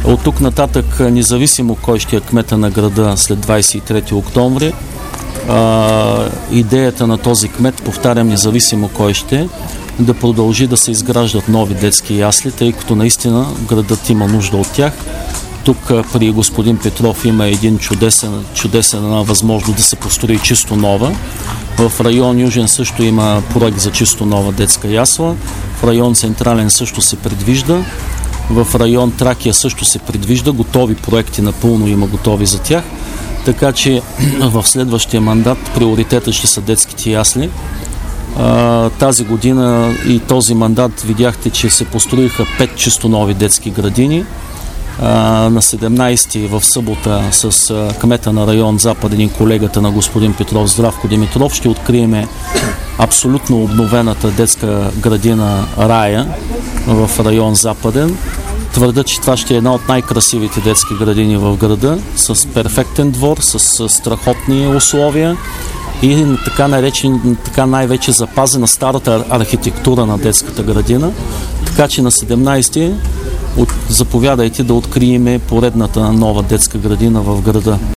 От тук нататък, независимо кой ще е кмета на града след 23 октомври, идеята на този кмет, повтарям, независимо кой ще, да продължи да се изграждат нови детски ясли, тъй като наистина градът има нужда от тях. Тук при господин Петров има един чудесен възможност да се построи чисто нова. В район Южен също има проект за чисто нова детска ясла. В район Централен също се предвижда. В район Тракия също се предвижда. Готови проекти, напълно има готови за тях. Така че в следващия мандат приоритета ще са детските ясли. Тази година и този мандат видяхте, че се построиха 5 чисто нови детски градини. На 17 в събота с кмета на район Западен и колегата на господин Петров, Здравко Димитров, ще открием абсолютно обновената детска градина Рая в район Западен. Твърда, че това ще е една от най-красивите детски градини в града, с перфектен двор, с страхотни условия и така най-вече запазена старата архитектура на детската градина. Така че на 17 заповядайте да открием поредната нова детска градина в града.